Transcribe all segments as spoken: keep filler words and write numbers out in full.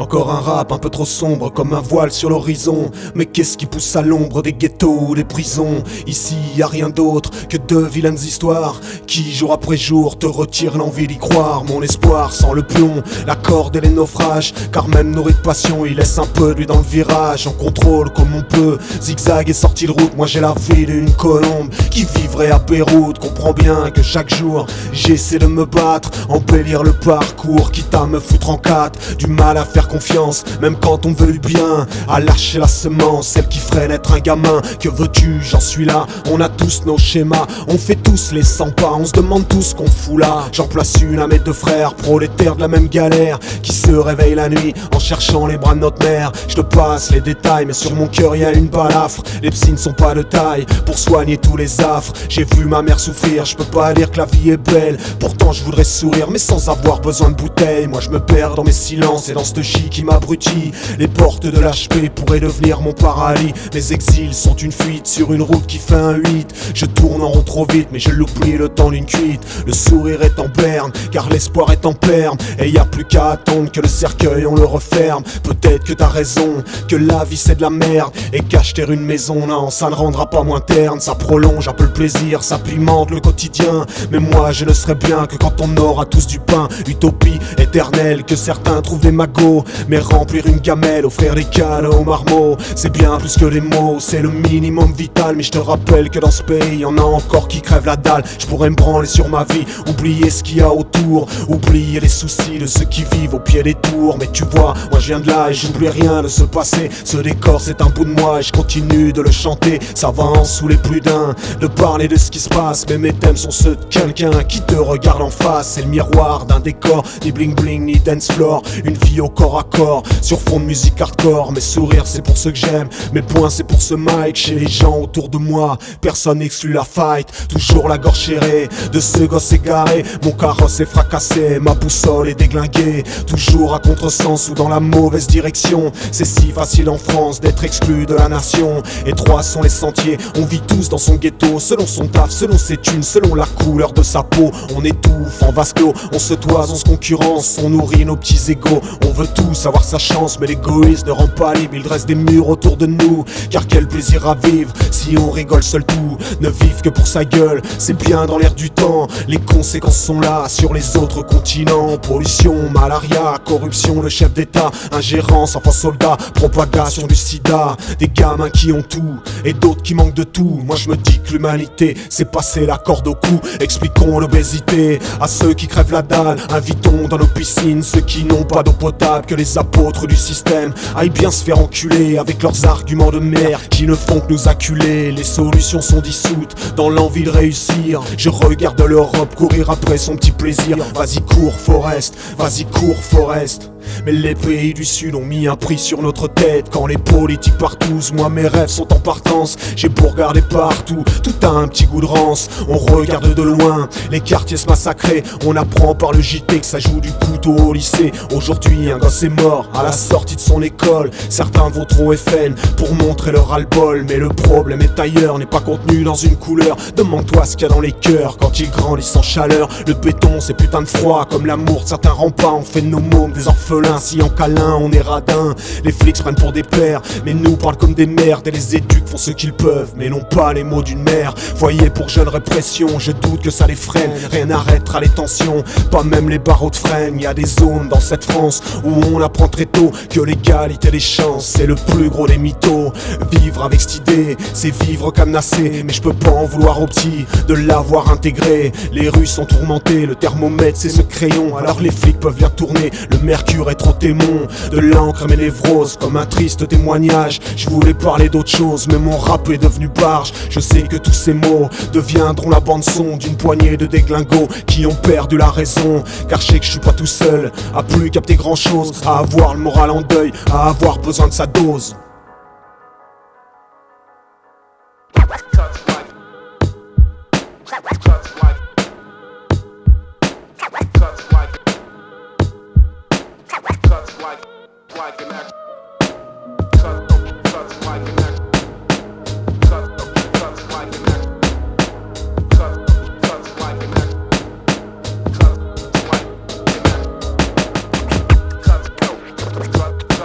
Encore un rap un peu trop sombre comme un voile sur l'horizon. Mais qu'est-ce qui pousse à l'ombre des ghettos ou des prisons? Ici y a rien d'autre que de vilaines histoires qui jour après jour te retirent l'envie d'y croire. Mon espoir sans le plomb, la corde et les naufrages, car même nourri de passion il laisse un peu de lui dans le virage. On contrôle comme on peut, zigzag et sortie de route. Moi j'ai la vie d'une colombe qui vivrait à Beyrouth. Comprends bien que chaque jour j'essaie de me battre, embellir le parcours, quitte à me foutre en quatre. Du mal à faire confiance, même quand on veut du bien, à lâcher la semence, celle qui ferait naître un gamin. Que veux-tu, j'en suis là, on a tous nos schémas, on fait tous les cent pas, on se demande tous qu'on fout là. J'en place une à mes deux frères, prolétaires de la même galère, qui se réveillent la nuit en cherchant les bras de notre mère. Je te passe les détails, mais sur mon cœur y a une balafre. Les psys ne sont pas de taille pour soigner tous les affres. J'ai vu ma mère souffrir, je peux pas dire que la vie est belle. Pourtant je voudrais sourire, mais sans avoir besoin de bouteilles. Moi je me perds dans mes silences et dans ce chi qui m'abrutit. Les portes de l'H P pourraient devenir mon paradis. Mes exils sont une fuite sur une route qui fait un huit. Je tourne en rond trop vite, mais je l'oublie le temps d'une cuite. Le sourire est en berne, car l'espoir est en perme. Et y a plus qu'à attendre que le cercueil on le referme. Peut-être que t'as raison, que la vie c'est de la merde, et qu'acheter une maison, non, ça ne rendra pas moins terne. Ça prolonge un peu le plaisir, ça pimente le quotidien. Mais moi je ne serai bien que quand on aura tous du pain. Utopie éternelle que certains trouvent des magots. Mais remplir une gamelle, offrir des cadeaux aux marmots, c'est bien plus que des mots, c'est le minimum vital. Mais je te rappelle que dans ce pays y'en a encore qui crèvent la dalle. Je pourrais me branler sur ma vie, oublier ce qu'il y a autour, oublier les soucis de ceux qui vivent au pied des tours. Mais tu vois, moi je viens de là et j'oublie rien de ce passé. Ce décor c'est un bout de moi et je continue de le chanter. Ça va en saouler plus d'un de parler de ce qui se passe, mais mes thèmes sont ceux de quelqu'un qui te regarde en face. C'est le miroir d'un décor, ni bling bling ni dance floor. Une vie au corps à corps, sur fond de musique hardcore. Mes sourires c'est pour ceux que j'aime, mes poings c'est pour ce mic. Chez les gens autour de moi, personne n'exclut la fight. Toujours la gorge serrée de ce gosse égaré. Mon carrosse est fracassé, ma boussole est déglinguée. Toujours à contresens ou dans la mauvaise direction. C'est si facile en France d'être exclu de la nation. Étroits sont les sentiers, on vit tous dans son ghetto, selon son taf, selon ses thunes, selon la couleur de sa peau. On étouffe en vase clos, on se toise, on se concurrence, on nourrit nos petits égaux. On veut tous avoir sa chance, mais l'égoïsme ne rend pas libre. Il dresse des murs autour de nous, car quel plaisir à vivre si on rigole seul tout. Ne vive que pour sa gueule, c'est bien dans l'air du temps. Les conséquences sont là sur les autres continents. Pollution, malaria, corruption, le chef d'état, ingérence, enfants soldats, propagation du sida. Des gamins qui ont tout et d'autres qui manquent de tout. Moi je me dis que l'humanité c'est passer la corde au cou. Expliquons l'obésité à ceux qui crèvent la dalle. Invitons dans nos piscines ceux qui n'ont pas d'eau potable. Que les apôtres du système aillent bien se faire enculer avec leurs arguments de merde qui ne font que nous acculer. Les solutions sont dissoutes dans l'envie de réussir. Je regarde l'Europe courir après son petit plaisir. Vas-y cours Forest, vas-y cours Forest. Mais les pays du Sud ont mis un prix sur notre tête. Quand les politiques partent tous, moi mes rêves sont en partance. J'ai beau regarder partout, tout a un petit goût de rance. On regarde de loin, les quartiers se massacrer. On apprend par le J T que ça joue du couteau au lycée. Aujourd'hui un gosse est mort à la sortie de son école. Certains vont trop F N pour montrer leur ras-le-bol. Mais le problème est ailleurs, n'est pas contenu dans une couleur. Demande-toi ce qu'il y a dans les cœurs quand ils grandissent en chaleur. Le béton c'est putain de froid, comme l'amour de certains remparts. On fait de nos mômes des orphelins. Si en câlin on est radin, les flics se prennent pour des pères, mais nous parlent comme des merdes. Et les éduques font ce qu'ils peuvent, mais non pas les mots d'une mère. Voyez pour jeune répression, je doute que ça les freine. Rien n'arrêtera les tensions, pas même les barreaux de freine. Y a des zones dans cette France où on apprend très tôt que l'égalité des chances c'est le plus gros des mythos. Vivre avec cette idée, c'est vivre cadenassé. Mais je peux pas en vouloir aux petits de l'avoir intégré. Les rues sont tourmentées, le thermomètre c'est ce crayon. Alors les flics peuvent bien tourner, le mercure est trop témoin. De l'encre mes névroses comme un triste témoignage. Je voulais parler d'autre chose mais mon rap est devenu barge. Je sais que tous ces mots deviendront la bande son d'une poignée de déglingos qui ont perdu la raison. Car je sais que je suis pas tout seul à plus capter grand chose, à avoir le moral en deuil, à avoir besoin de sa dose.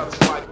satisfied